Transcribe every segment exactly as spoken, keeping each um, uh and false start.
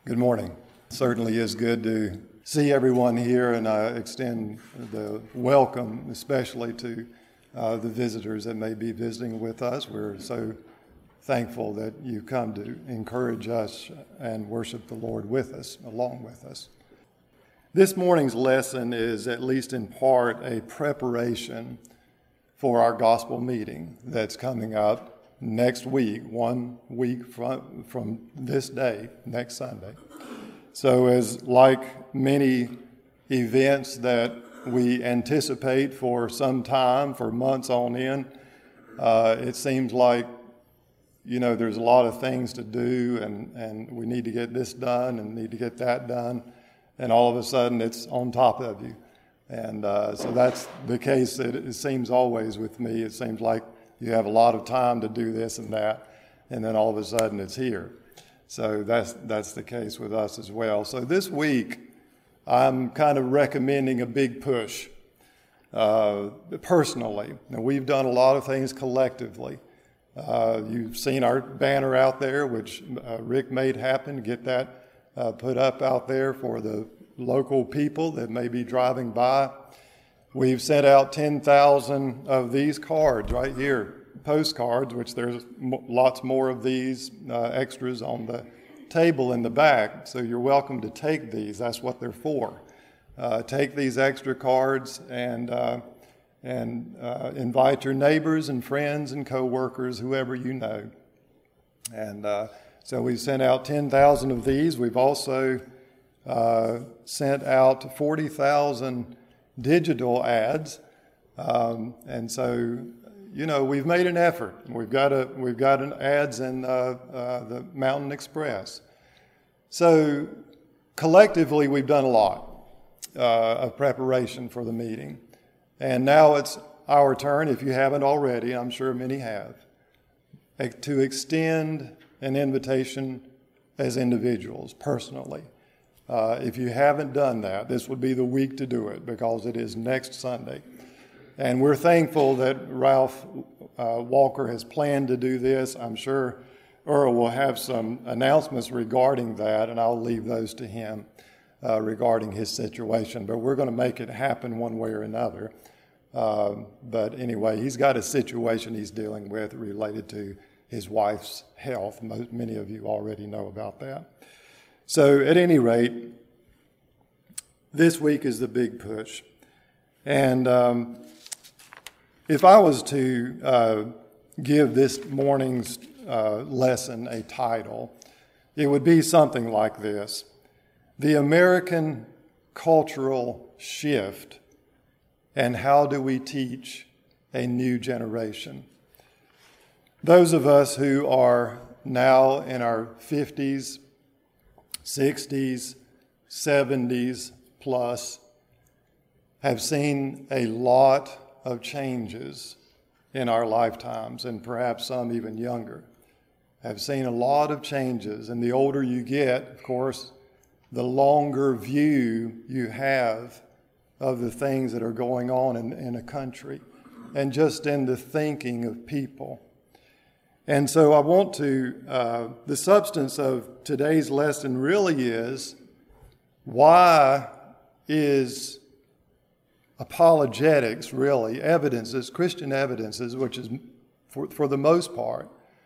Good morning. It certainly is good to see everyone here, and I extend the welcome especially to uh, the visitors that may be visiting with us. We're so thankful that you come to encourage us and worship the Lord with us, along with us. This morning's lesson is, at least in part, a preparation for our gospel meeting that's coming up next week, one week from, from this day, next Sunday. So as like many events that we anticipate for some time, for months on end, uh, it seems like, you know, there's a lot of things to do, and, and we need to get this done and need to get that done, and all of a sudden it's on top of you. And uh, so that's the case, that it seems always with me. It seems like you have a lot of time to do this and that, and then all of a sudden it's here. So that's that's the case with us as well. So this week, I'm kind of recommending a big push uh, personally. Now, we've done a lot of things collectively. Uh, you've seen our banner out there, which uh, Rick made happen, get that uh, put up out there for the local people that may be driving by. We've sent out ten thousand of these cards right here, postcards, which there's lots more of these uh, extras on the table in the back. So you're welcome to take these. That's what they're for. Uh, take these extra cards and uh, and uh, invite your neighbors and friends and coworkers, whoever you know. And uh, so we sent out ten thousand of these. We've also uh, sent out forty thousand digital ads, um, and so you know we've made an effort. We've got a we've got an ads in uh, uh, the Mountain Express. So collectively, we've done a lot uh, of preparation for the meeting, and now it's our turn. If you haven't already, I'm sure many have, to extend an invitation as individuals, personally. Uh, if you haven't done that, this would be the week to do it, because it is next Sunday. And we're thankful that Ralph uh, Walker has planned to do this. I'm sure Earl will have some announcements regarding that, and I'll leave those to him uh, regarding his situation. But we're going to make it happen one way or another. Uh, but anyway, he's got a situation he's dealing with related to his wife's health. Most, many of you already know about that. So at any rate, this week is the big push. And um, if I was to uh, give this morning's uh, lesson a title, it would be something like this: The American Cultural Shift, and How Do We Teach a New Generation? Those of us who are now in our fifties, sixties, seventies plus have seen a lot of changes in our lifetimes, and perhaps some even younger have seen a lot of changes. And the older you get, of course, the longer view you have of the things that are going on in, in a country and just in the thinking of people. And so I want to, uh, the substance of today's lesson really is, why is apologetics really, evidences, Christian evidences, which is for, for the most part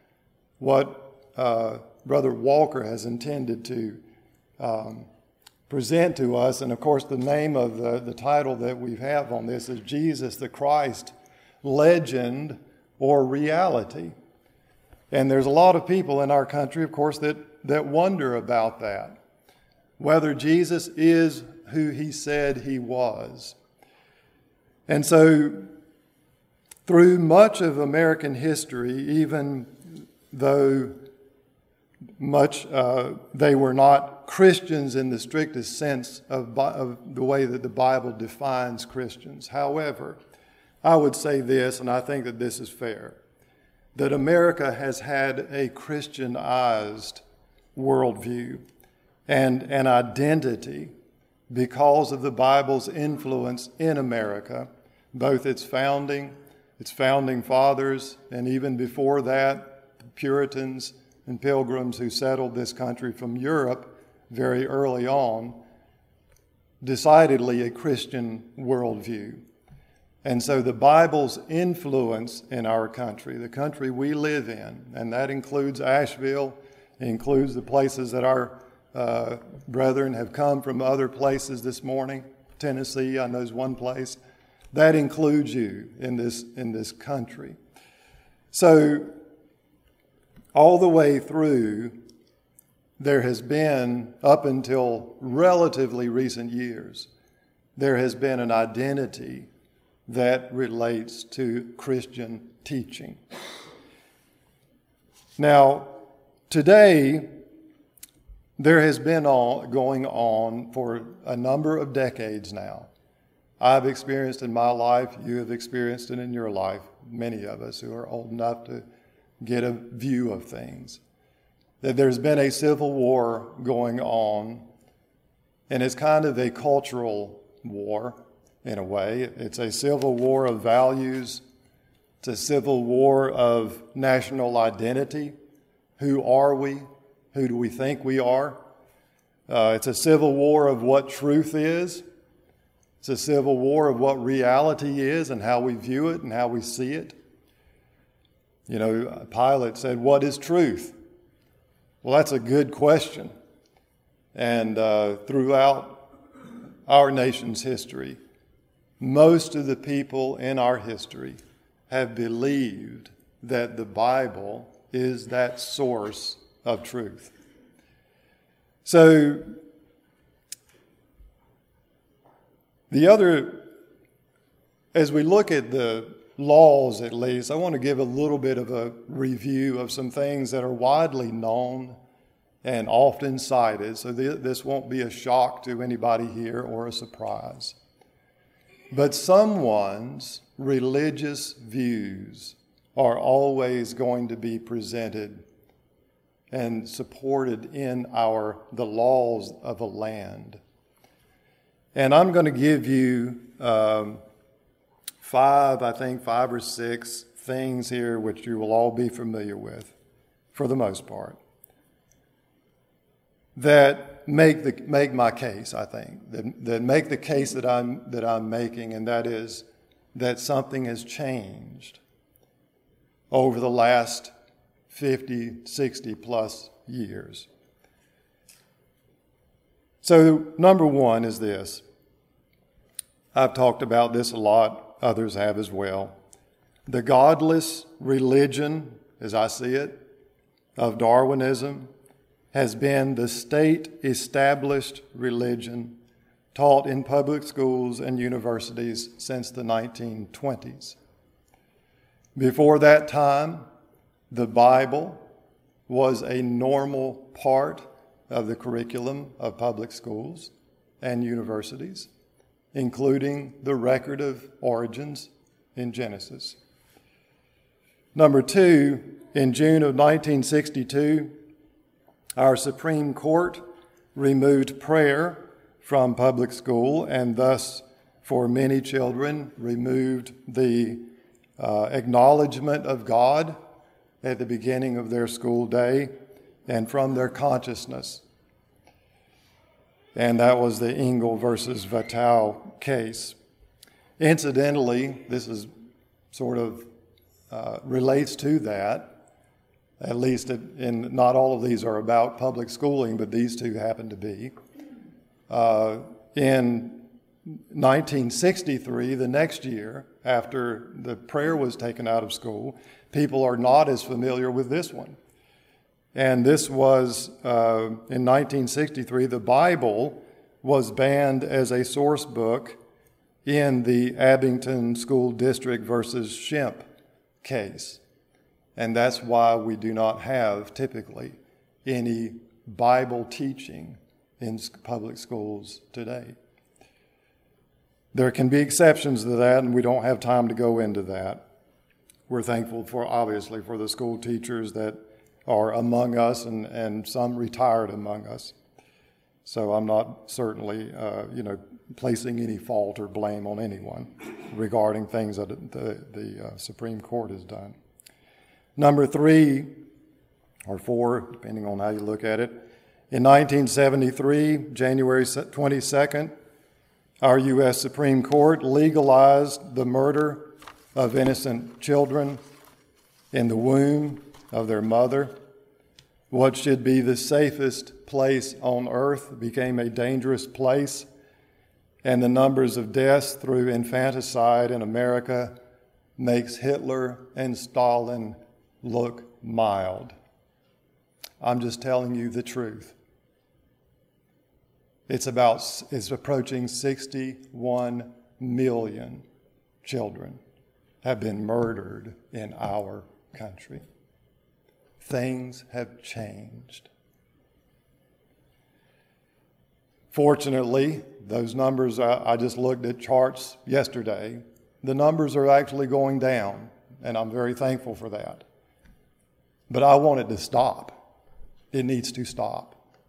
what uh, Brother Walker has intended to um, present to us. And of course the name of the, the title that we have on this is Jesus the Christ, Legend or Reality. And there's a lot of people in our country, of course, that, that wonder about that, whether Jesus is who he said he was. And so through much of American history, even though much uh, they were not Christians in the strictest sense of, of the way that the Bible defines Christians. However, I would say this, and I think that this is fair, that America has had a Christianized worldview and an identity because of the Bible's influence in America, both its founding, its founding fathers, and even before that, the Puritans and Pilgrims who settled this country from Europe very early on, decidedly a Christian worldview. And so the Bible's influence in our country, the country we live in, and that includes Asheville, includes the places that our uh, brethren have come from other places this morning. Tennessee, I know, is one place. That includes you in this, in this country. So all the way through, there has been, up until relatively recent years, there has been an identity that relates to Christian teaching. Now, today, there has been all going on for a number of decades now. I've experienced in my life, you have experienced it in your life, many of us who are old enough to get a view of things, that there's been a civil war going on, and it's kind of a cultural war in a way. It's a civil war of values. It's a civil war of national identity. Who are we? Who do we think we are? Uh, it's a civil war of what truth is. It's a civil war of what reality is and how we view it and how we see it. You know, Pilate said, "What is truth?" Well, that's a good question. And uh, throughout our nation's history, most of the people in our history have believed that the Bible is that source of truth. So, the other, as we look at the laws at least, I want to give a little bit of a review of some things that are widely known and often cited, so th- this won't be a shock to anybody here or a surprise. But someone's religious views are always going to be presented and supported in our the laws of a land. And I'm going to give you um, five, I think five or six things here which you will all be familiar with, for the most part, that make the make my case, I think, that, that make the case that I'm that I'm making, and that is that something has changed over the last fifty, sixty plus years. So number one is this. I've talked about this a lot, others have as well. The godless religion, as I see it, of Darwinism has been the state-established religion taught in public schools and universities since the nineteen twenties. Before that time, the Bible was a normal part of the curriculum of public schools and universities, including the record of origins in Genesis. Number two, in June of nineteen sixty-two, our Supreme Court removed prayer from public school and thus, for many children, removed the uh, acknowledgement of God at the beginning of their school day and from their consciousness. And that was the Engel versus Vattel case. Incidentally, this is sort of uh, relates to that. At least, it, in not all of these are about public schooling, but these two happen to be. Uh, in nineteen sixty-three, the next year, after the prayer was taken out of school, people are not as familiar with this one. And this was, uh, in nineteen sixty-three, the Bible was banned as a source book in the Abington School District versus Shemp case. And that's why we do not have, typically, any Bible teaching in public schools today. There can be exceptions to that, and we don't have time to go into that. We're thankful for, obviously, for the school teachers that are among us and, and some retired among us. So I'm not certainly, uh, you know, placing any fault or blame on anyone regarding things that the, the uh, Supreme Court has done. Number three, or four, depending on how you look at it, In nineteen seventy-three, January twenty-second, our U S Supreme Court legalized the murder of innocent children in the womb of their mother. What should be the safest place on earth became a dangerous place, and the numbers of deaths through infanticide in America makes Hitler and Stalin look mild. I'm just telling you the truth. It's about, it's approaching sixty-one million children have been murdered in our country. Things have changed. Fortunately, those numbers, I, I just looked at charts yesterday, the numbers are actually going down, and I'm very thankful for that. But I want it to stop. It needs to stop.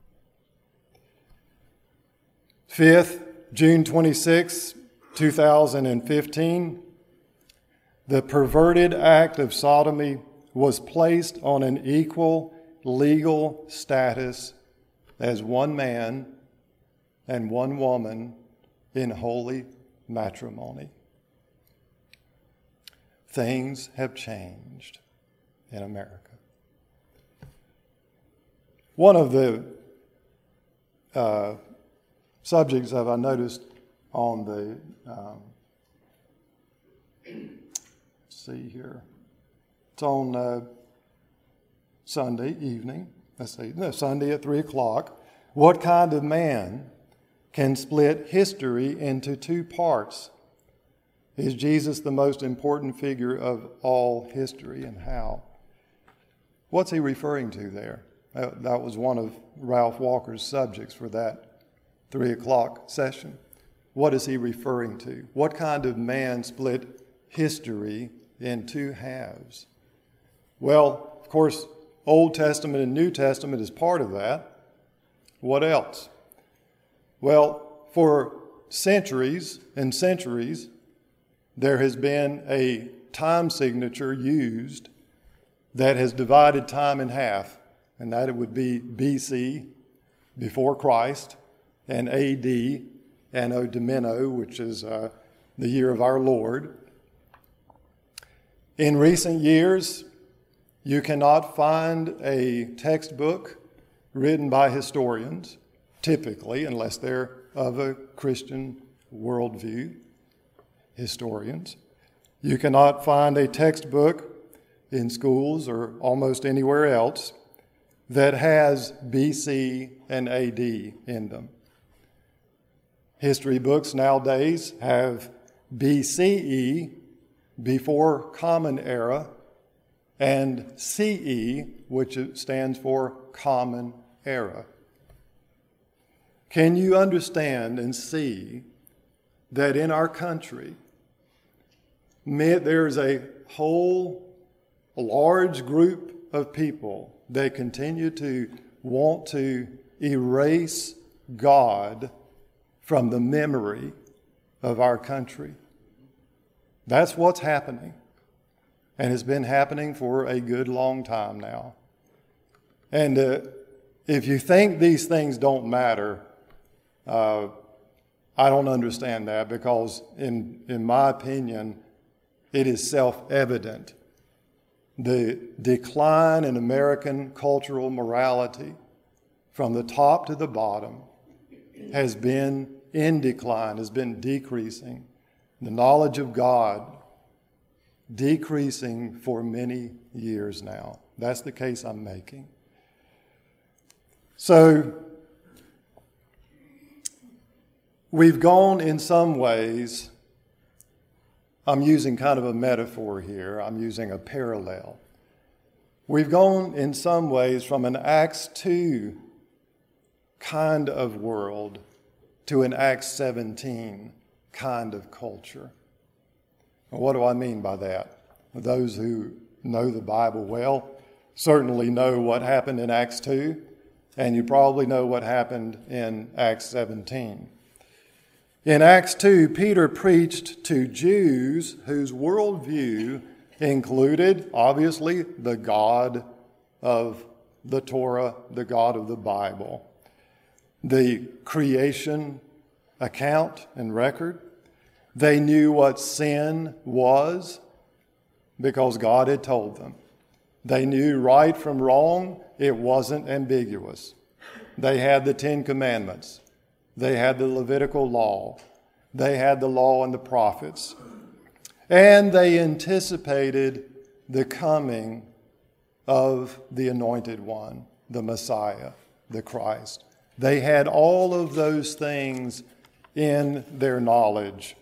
Fifth, June twenty-sixth, two thousand fifteen, the perverted act of sodomy was placed on an equal legal status as one man and one woman in holy matrimony. Things have changed in America. One of the uh, subjects that I noticed on the, um, let's see here, it's on uh, Sunday evening, let's see, no, Sunday at three o'clock. What kind of man can split history into two parts? Is Jesus the most important figure of all history, and how? What's he referring to there? That was one of Ralph Walker's subjects for that three o'clock session. What is he referring to? What kind of man split history in two halves? Well, of course, Old Testament and New Testament is part of that. What else? Well, for centuries and centuries, there has been a time signature used that has divided time in half, and that it would be B C, before Christ, and A D, Anno Domini, which is uh, the year of our Lord. In recent years, you cannot find a textbook written by historians, typically, unless they're of a Christian worldview, historians. You cannot find a textbook in schools or almost anywhere else that has B C and A D in them. History books nowadays have B C E, before Common Era, and C E, which stands for Common Era. Can you understand and see that in our country, there's a whole a large group of people that continue to want to erase God from the memory of our country? That's what's happening, and it's been happening for a good long time now. And uh, if you think these things don't matter, uh, I don't understand that, because in, in my opinion, it is self-evident. The decline in American cultural morality from the top to the bottom has been in decline, has been decreasing. The knowledge of God decreasing for many years now. That's the case I'm making. So we've gone in some ways, I'm using kind of a metaphor here, I'm using a parallel. We've gone in some ways from an Acts two kind of world to an Acts seventeen kind of culture. What do I mean by that? Those who know the Bible well certainly know what happened in Acts two, and you probably know what happened in Acts seventeen. In Acts two, Peter preached to Jews whose worldview included, obviously, the God of the Torah, the God of the Bible. the creation account and record. They knew what sin was because God had told them. They knew right from wrong. It wasn't ambiguous. They had the Ten Commandments. They had the Levitical law. They had the law and the prophets. And they anticipated the coming of the Anointed One, the Messiah, the Christ. They had all of those things in their knowledge.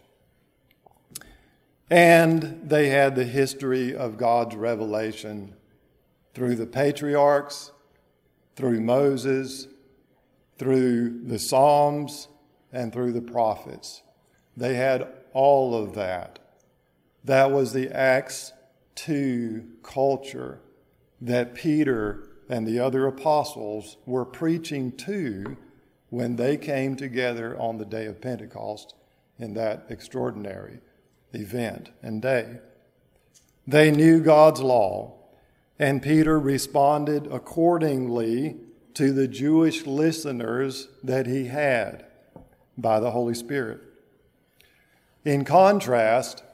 And they had the history of God's revelation through the patriarchs, through Moses, through the Psalms, and through the prophets. They had all of that. That was the Acts two culture that Peter and the other apostles were preaching to when they came together on the day of Pentecost in that extraordinary event and day. They knew God's law, and Peter responded accordingly to the Jewish listeners that he had by the Holy Spirit. In contrast,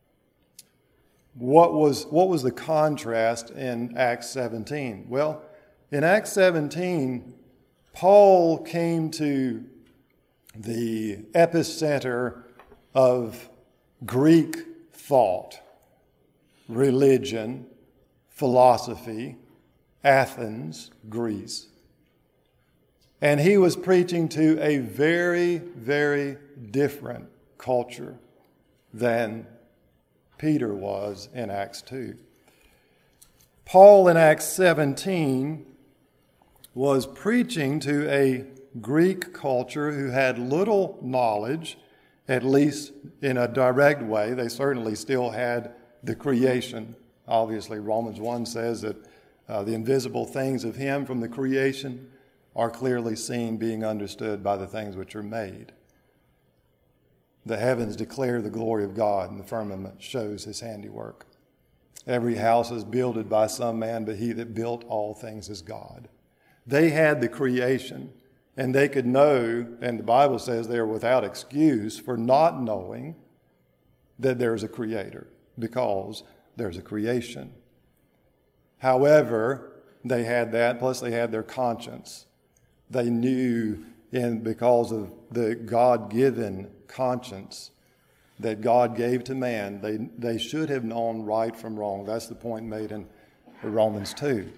what was, what was the contrast in Acts seventeen? Well, in Acts seventeen, Paul came to the epicenter of Greek thought, religion, philosophy, Athens, Greece. And he was preaching to a very, very different culture than Peter was in Acts two. Paul in Acts seventeen was preaching to a Greek culture who had little knowledge, at least in a direct way. They certainly still had the creation. Obviously, Romans one says that uh, the invisible things of him from the creation are clearly seen, being understood by the things which are made. The heavens declare the glory of God, and the firmament shows his handiwork. Every house is builded by some man, but he that built all things is God. They had the creation, and they could know, and the Bible says they are without excuse for not knowing that there's a creator, because there's a creation. However, they had that, plus they had their conscience. They knew, in because of the God-given conscience that God gave to man, they, they should have known right from wrong. That's the point made in Romans two.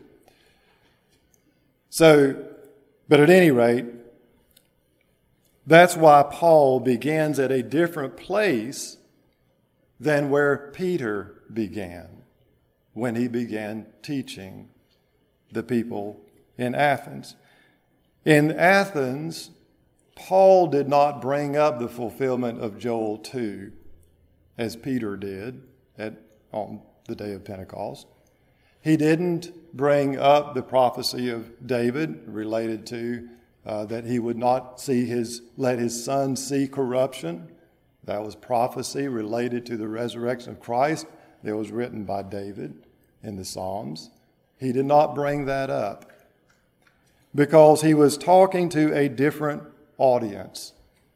So, but at any rate, that's why Paul begins at a different place than where Peter began when he began teaching the people in Athens. In Athens, Paul did not bring up the fulfillment of Joel two as Peter did at, on the day of Pentecost. He didn't bring up the prophecy of David related to uh, that he would not see his, let his son see corruption. That was prophecy related to the resurrection of Christ that was written by David in the Psalms. He did not bring that up because he was talking to a different audience.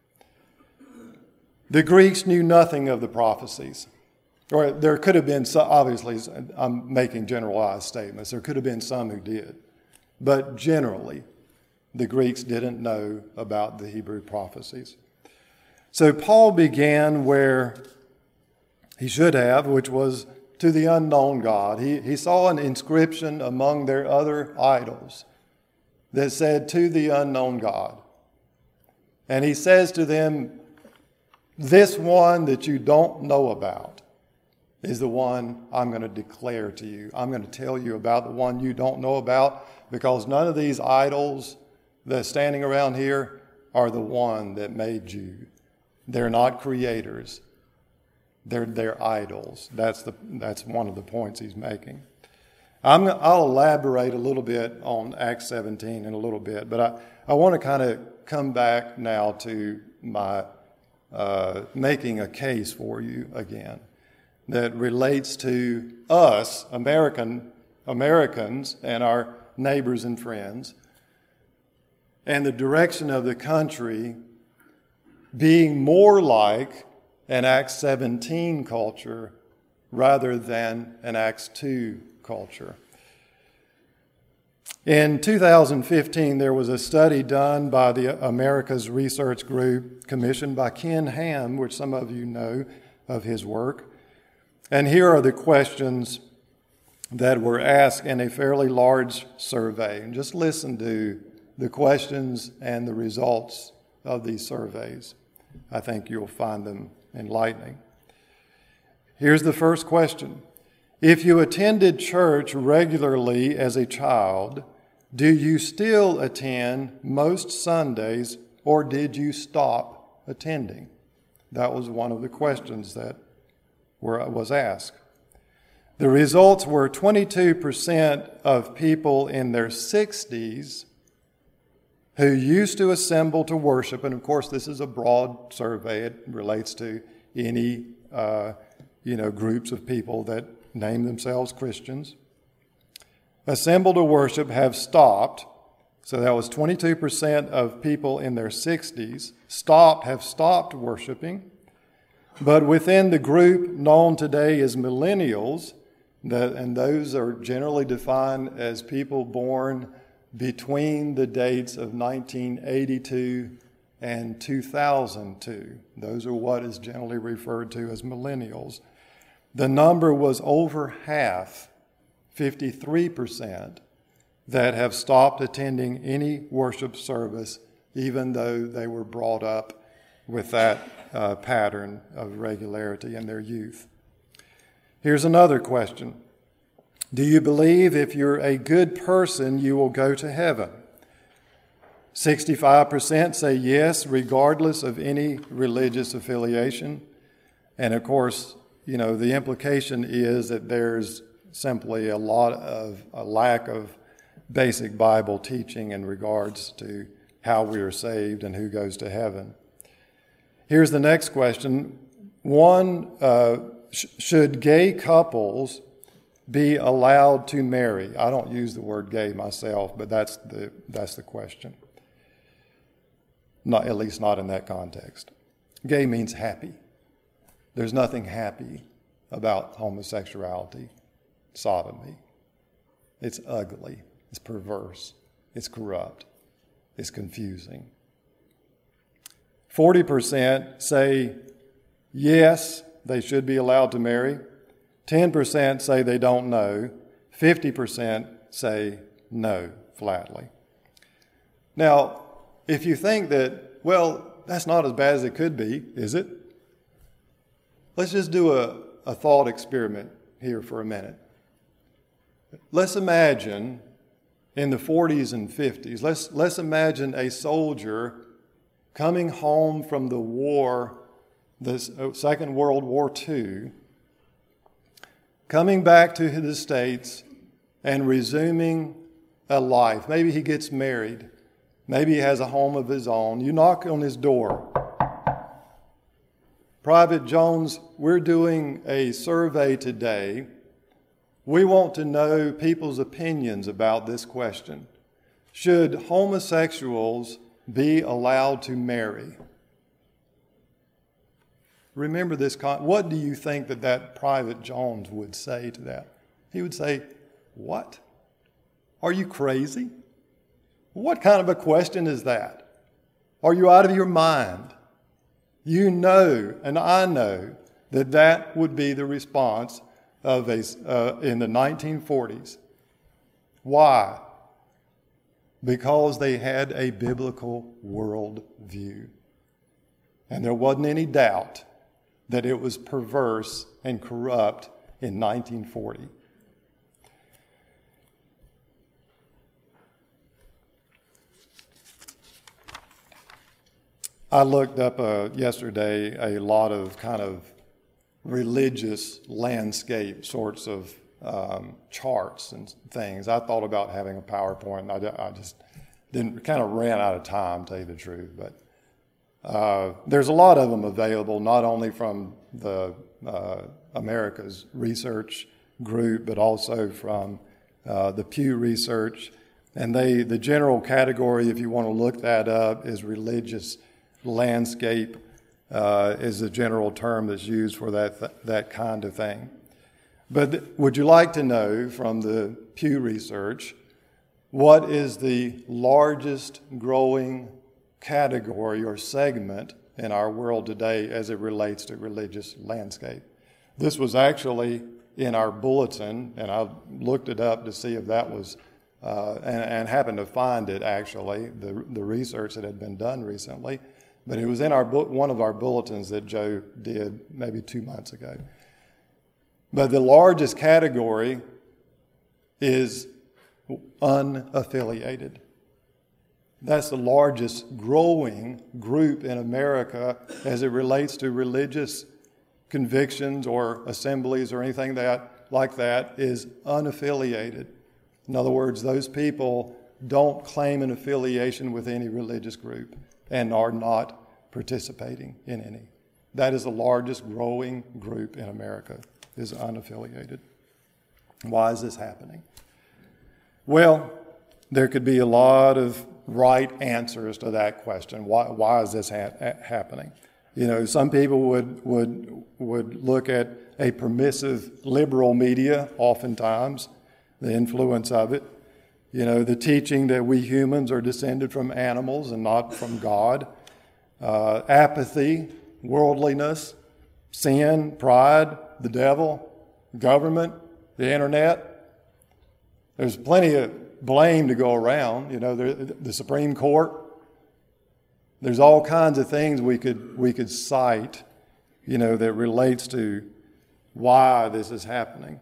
The Greeks knew nothing of the prophecies. Or there could have been some, obviously, I'm making generalized statements. There could have been some who did. But generally, the Greeks didn't know about the Hebrew prophecies. So Paul began where he should have, which was to the unknown God. He, he saw an inscription among their other idols that said, "To the unknown God." And he says to them, this one that you don't know about is the one I'm going to declare to you. I'm going to tell you about the one you don't know about, because none of these idols that are standing around here are the one that made you. They're not creators. They're, they're idols. That's, the, that's one of the points he's making. I'm, I'll elaborate a little bit on Acts seventeen in a little bit, but I, I want to kind of come back now to my uh, making a case for you again that relates to us, American Americans, and our neighbors and friends, and the direction of the country being more like an Acts seventeen culture rather than an Acts two culture. In two thousand fifteen, there was a study done by the Americas Research Group commissioned by Ken Ham, which some of you know of his work. And here are the questions that were asked in a fairly large survey. And just listen to the questions and the results of these surveys. I think you'll find them enlightening. Here's the first question. If you attended church regularly as a child, do you still attend most Sundays, or did you stop attending? That was one of the questions that were, was asked. The results were twenty-two percent of people in their sixties who used to assemble to worship, and of course this is a broad survey. It relates to any uh, you know groups of people that name themselves Christians. Assemble to worship have stopped. So that was twenty-two percent of people in their sixties stopped, have stopped worshiping. But within the group known today as millennials, that, and those are generally defined as people born between the dates of nineteen eighty-two and two thousand two. Those are what is generally referred to as millennials. The number was over half, fifty-three percent, that have stopped attending any worship service, even though they were brought up with that uh, pattern of regularity in their youth. Here's another question. Do you believe if you're a good person, you will go to heaven? sixty-five percent say yes, regardless of any religious affiliation. And of course, you know, the implication is that there's simply a lot of a lack of basic Bible teaching in regards to how we are saved and who goes to heaven. Here's the next question. One, uh, sh- should gay couples be allowed to marry? I don't use the word gay myself, but that's the that's the question. Not, at least not in that context. Gay means happy. There's nothing happy about homosexuality, sodomy. It's ugly, it's perverse, it's corrupt, it's confusing. forty percent say yes, they should be allowed to marry. ten percent say they don't know. fifty percent say no, flatly. Now, if you think that, well, that's not as bad as it could be, is it? Let's just do a, a thought experiment here for a minute. Let's imagine in the forties and fifties, let's, let's imagine a soldier coming home from the war, the Second World War Two, coming back to the States and resuming a life. Maybe he gets married. Maybe he has a home of his own. You knock on his door. Private Jones, we're doing a survey today. We want to know people's opinions about this question. Should homosexuals be allowed to marry? Remember this. Con- what do you think that that Private Jones would say to that? He would say, what? Are you crazy? What kind of a question is that? Are you out of your mind? You know, and I know, that that would be the response of a, uh, in the nineteen forties. Why? Because they had a biblical worldview. And there wasn't any doubt that it was perverse and corrupt in nineteen forty. I looked up uh, yesterday a lot of kind of religious landscape sorts of um, charts and things. I thought about having a PowerPoint, and I, I just didn't, kind of ran out of time, to tell you the truth. But uh, there's a lot of them available, not only from the uh, America's Research Group, but also from uh, the Pew Research. And they, the general category, if you want to look that up, is religious landscape, uh, is the general term that's used for that, th- that kind of thing. But th- would you like to know from the Pew Research, what is the largest growing category or segment in our world today as it relates to religious landscape? This was actually in our bulletin, and I looked it up to see if that was, uh, and, and happened to find it actually, the, the research that had been done recently. But it was in our bu- one of our bulletins that Joe did maybe two months ago. But the largest category is unaffiliated. That's the largest growing group in America as it relates to religious convictions or assemblies or anything that like that is unaffiliated. In other words, those people don't claim an affiliation with any religious group and are not participating in any. That is the largest growing group in America, is unaffiliated. Why is this happening? Well, there could be a lot of right answers to that question. Why, why is this ha- happening? You know, some people would, would, would look at a permissive liberal media, oftentimes, the influence of it. You know, the teaching that we humans are descended from animals and not from God. Uh, apathy, worldliness, sin, pride, the devil, government, the internet. There's plenty of blame to go around. You know, the, the Supreme Court. There's all kinds of things we could we could cite, you know, that relates to why this is happening.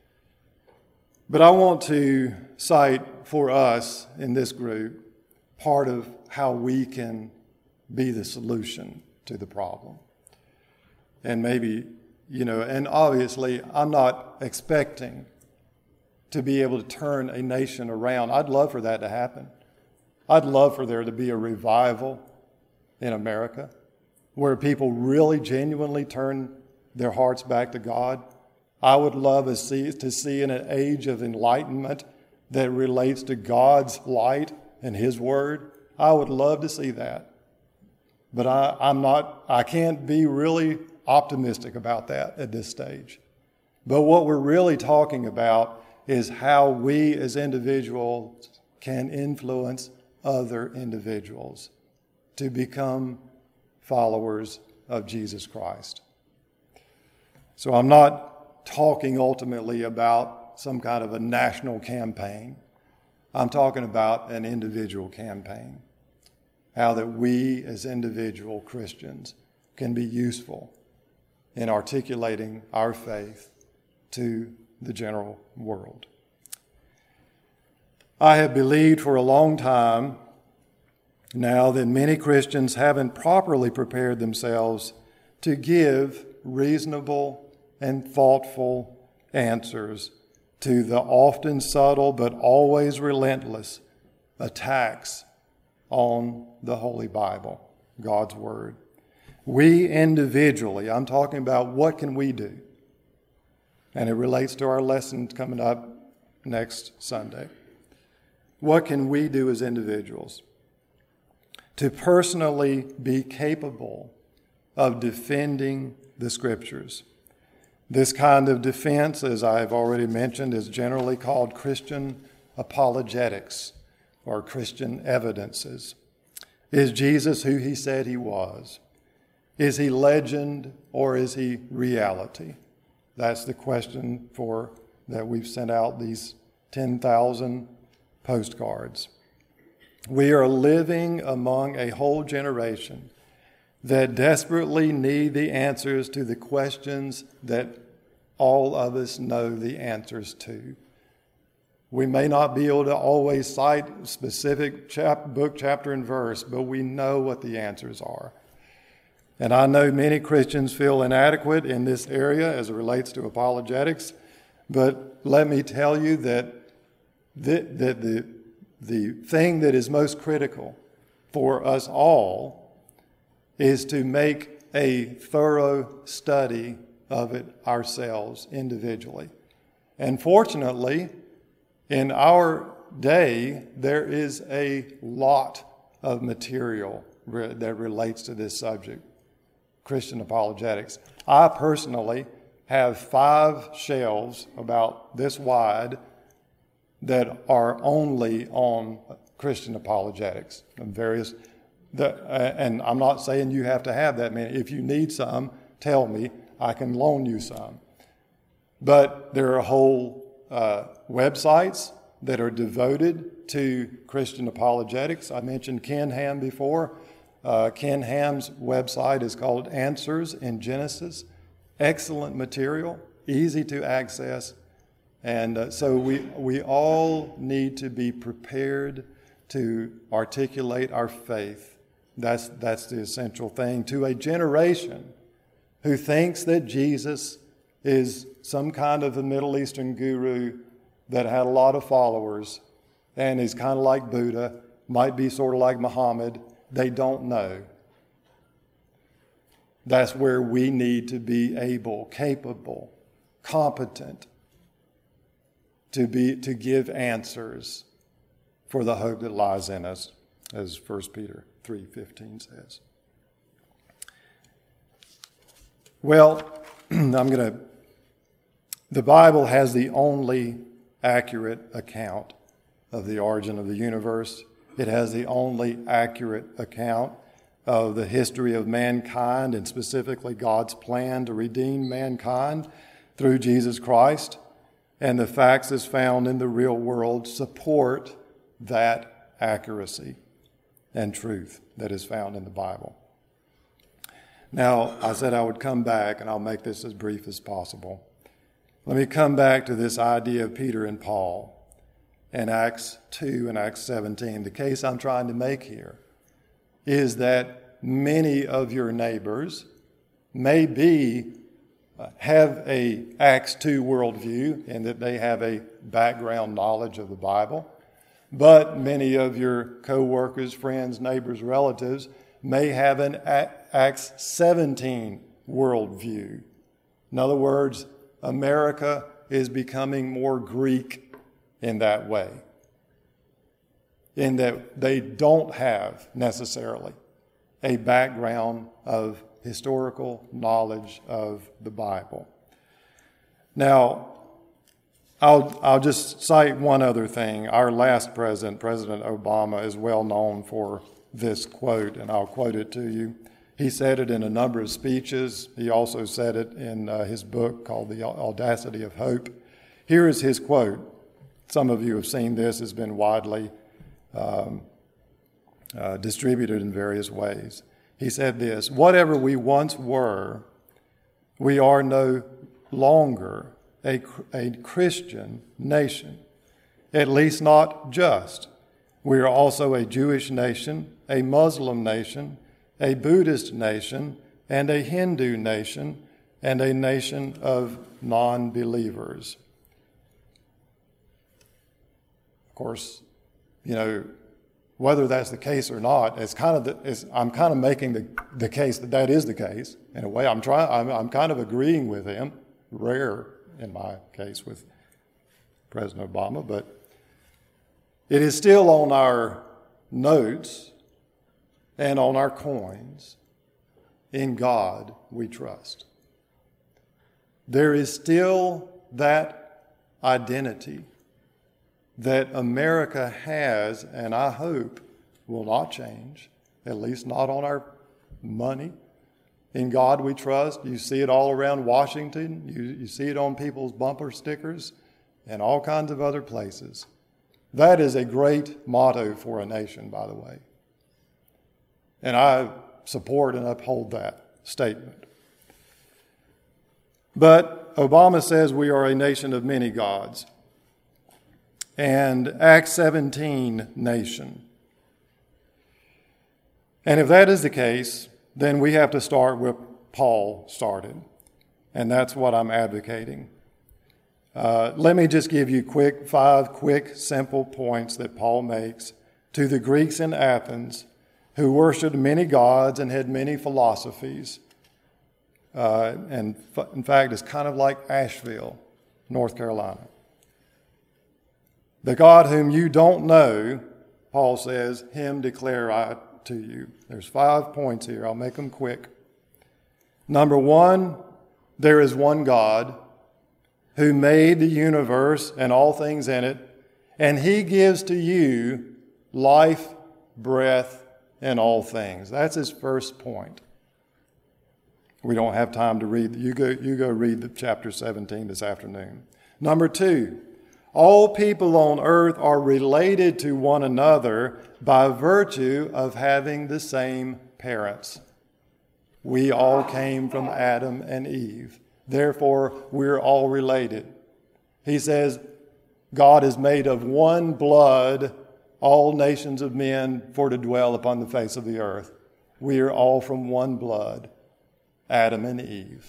But I want to cite for us in this group part of how we can be the solution to the problem. And maybe, you know, and obviously I'm not expecting to be able to turn a nation around. I'd love for that to happen. I'd love for there to be a revival in America where people really genuinely turn their hearts back to God. I would love to see, to see in an age of enlightenment that relates to God's light and His Word. I would love to see that. But I, I'm not, I can't be really optimistic about that at this stage. But what we're really talking about is how we as individuals can influence other individuals to become followers of Jesus Christ. So I'm not talking ultimately about some kind of a national campaign. I'm talking about an individual campaign. How that we as individual Christians can be useful in articulating our faith to the general world. I have believed for a long time now that many Christians haven't properly prepared themselves to give reasonable and thoughtful answers to the often subtle but always relentless attacks on the Holy Bible, God's Word. We individually, I'm talking about what can we do? And it relates to our lesson coming up next Sunday. What can we do as individuals to personally be capable of defending the Scriptures? This kind of defense, as I've already mentioned, is generally called Christian apologetics or Christian evidences. Is Jesus who He said He was? Is He legend or is He reality? That's the question for that we've sent out these ten thousand postcards. We are living among a whole generation that desperately need the answers to the questions that all of us know the answers to. We may not be able to always cite specific chap- book, chapter, and verse, but we know what the answers are. And I know many Christians feel inadequate in this area as it relates to apologetics, but let me tell you that the, that the, the thing that is most critical for us all is to make a thorough study of it ourselves individually. And fortunately, in our day, there is a lot of material re- that relates to this subject, Christian apologetics. I personally have five shelves about this wide that are only on Christian apologetics and various. The, uh, and I'm not saying you have to have that many. If you need some, tell me. I can loan you some. But there are whole uh, websites that are devoted to Christian apologetics. I mentioned Ken Ham before. Uh, Ken Ham's website is called Answers in Genesis. Excellent material, easy to access. And uh, so we, we all need to be prepared to articulate our faith. That's, that's the essential thing to a generation who thinks that Jesus is some kind of a Middle Eastern guru that had a lot of followers and is kind of like Buddha, might be sort of like Muhammad. They don't know. That's where we need to be able, capable, competent to be to give answers for the hope that lies in us, as First Peter three fifteen says. Well, I'm going to, the Bible has the only accurate account of the origin of the universe. It has the only accurate account of the history of mankind, and specifically God's plan to redeem mankind through Jesus Christ. And the facts as found in the real world support that accuracy and truth that is found in the Bible. Now, I said I would come back, and I'll make this as brief as possible. Let me come back to this idea of Peter and Paul in Acts two and Acts seventeen. The case I'm trying to make here is that many of your neighbors may be, uh, have a Acts two worldview, and that they have a background knowledge of the Bible. But many of your co-workers, friends, neighbors, relatives may have an Acts seventeen worldview. In other words, America is becoming more Greek in that way, in that they don't have necessarily a background of historical knowledge of the Bible. Now, I'll, I'll just cite one other thing. Our last president, President Obama, is well known for this quote, and I'll quote it to you. He said it in a number of speeches. He also said it in uh, his book called The Audacity of Hope. Here is his quote. Some of you have seen this. It's been widely um, uh, distributed in various ways. He said this: "Whatever we once were, we are no longer a, a Christian nation, at least not just. We are also a Jewish nation, a Muslim nation, a Buddhist nation, and a Hindu nation, and a nation of non-believers." Of course, you know, whether that's the case or not, it's kind of the, it's, I'm kind of making the, the case that that is the case. In a way, I'm trying. I'm, I'm kind of agreeing with him. Rare in my case with President Obama, but it is still on our notes and on our coins. In God we trust. There is still that identity that America has, and I hope will not change, at least not on our money. In God we trust. You see it all around Washington. You, you see it on people's bumper stickers and all kinds of other places. That is a great motto for a nation, by the way. And I support and uphold that statement. But Obama says we are a nation of many gods. And Acts seventeen nation. And if that is the case, then we have to start where Paul started. And that's what I'm advocating. Uh, let me just give you quick, five quick, simple points that Paul makes to the Greeks in Athens who worshipped many gods and had many philosophies. Uh, and f- in fact, it's kind of like Asheville, North Carolina. The God whom you don't know, Paul says, him declare I to you. There's five points here. I'll make them quick. Number one, there is one God who made the universe and all things in it, and he gives to you life, breath, and all things. That's his first point. We don't have time to read. You go, you go read the chapter seventeen this afternoon. Number two, all people on earth are related to one another by virtue of having the same parents. We all came from Adam and Eve. Therefore, we're all related. He says, God is made of one blood, all nations of men for to dwell upon the face of the earth. We are all from one blood, Adam and Eve.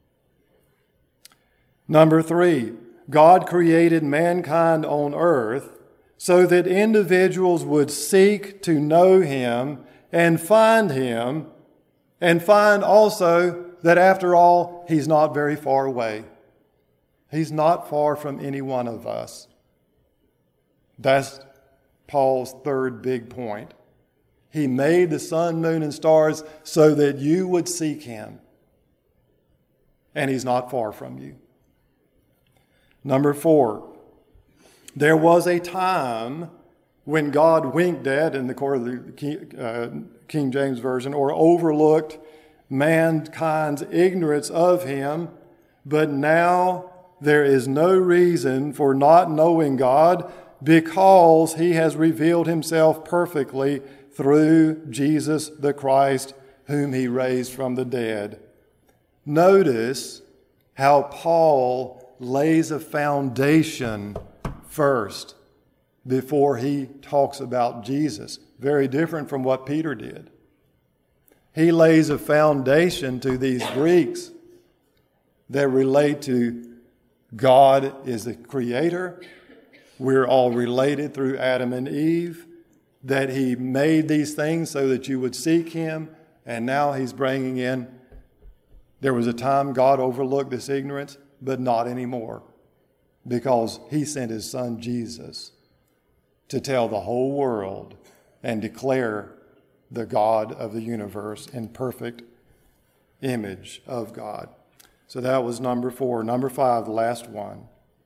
Number three, God created mankind on earth so that individuals would seek to know him and find him, and find also that after all, he's not very far away. He's not far from any one of us. That's Paul's third big point. He made the sun, moon, and stars so that you would seek him. And he's not far from you. Number four, there was a time when God winked at, in the court of the King, uh, King James Version, or overlooked mankind's ignorance of him, but now there is no reason for not knowing God because he has revealed himself perfectly through Jesus the Christ, whom he raised from the dead. Notice how Paul lays a foundation first before he talks about Jesus. Very different from what Peter did. He lays a foundation to these Greeks that relate to God is the creator. We're all related through Adam and Eve, that he made these things so that you would seek him, and now he's bringing in, there was a time God overlooked this ignorance, but not anymore, because he sent his son Jesus to tell the whole world and declare the God of the universe in perfect image of God. So that was number four. Number five, the last one.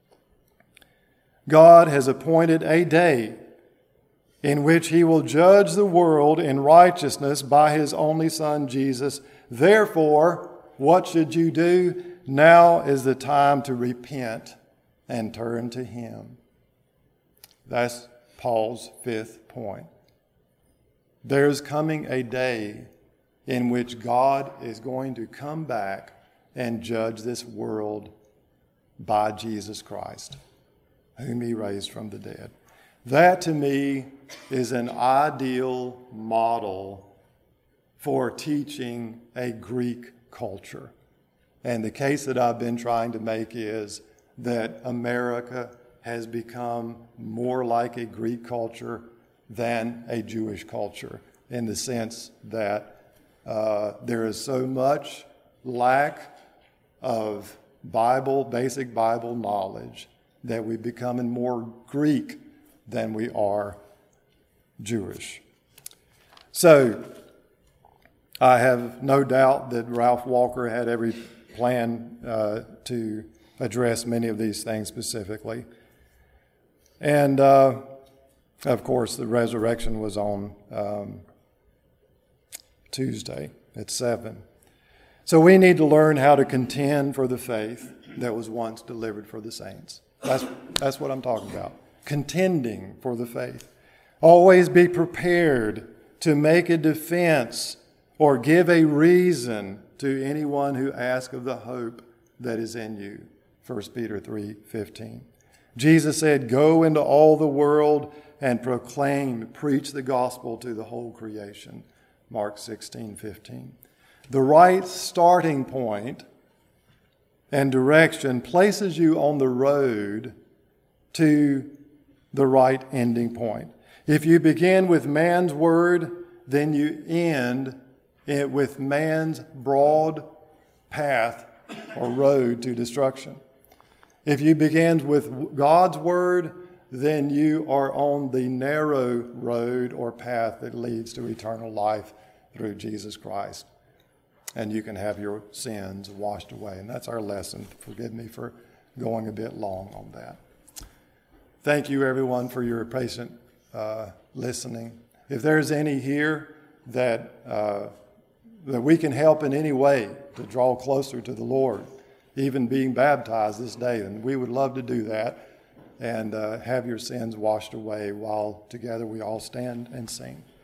God has appointed a day in which he will judge the world in righteousness by his only Son, Jesus. Therefore, what should you do? Now is the time to repent and turn to him. That's Paul's fifth point. There's coming a day in which God is going to come back and judge this world by Jesus Christ, whom he raised from the dead. That, to me, is an ideal model for teaching a Greek culture. And the case that I've been trying to make is that America has become more like a Greek culture than a Jewish culture, in the sense that uh, there is so much lack of Bible, basic Bible knowledge, that we're becoming more Greek than we are Jewish. So I have no doubt that Ralph Walker had every plan uh, to address many of these things specifically. And uh, of course, the resurrection was on um, Tuesday at seven. So we need to learn how to contend for the faith that was once delivered for the saints. That's, that's what I'm talking about. Contending for the faith. Always be prepared to make a defense or give a reason to anyone who asks of the hope that is in you. First Peter three fifteen. Jesus said, "Go into all the world and proclaim, preach the gospel to the whole creation." Mark sixteen fifteen. The right starting point and direction places you on the road to the right ending point. If you begin with man's word, then you end it with man's broad path or road to destruction. If you begin with God's word, then you are on the narrow road or path that leads to eternal life through Jesus Christ. And you can have your sins washed away. And that's our lesson. Forgive me for going a bit long on that. Thank you, everyone, for your patient uh, listening. If there's any here that uh, that we can help in any way to draw closer to the Lord, even being baptized this day, then we would love to do that and uh, have your sins washed away while together we all stand and sing.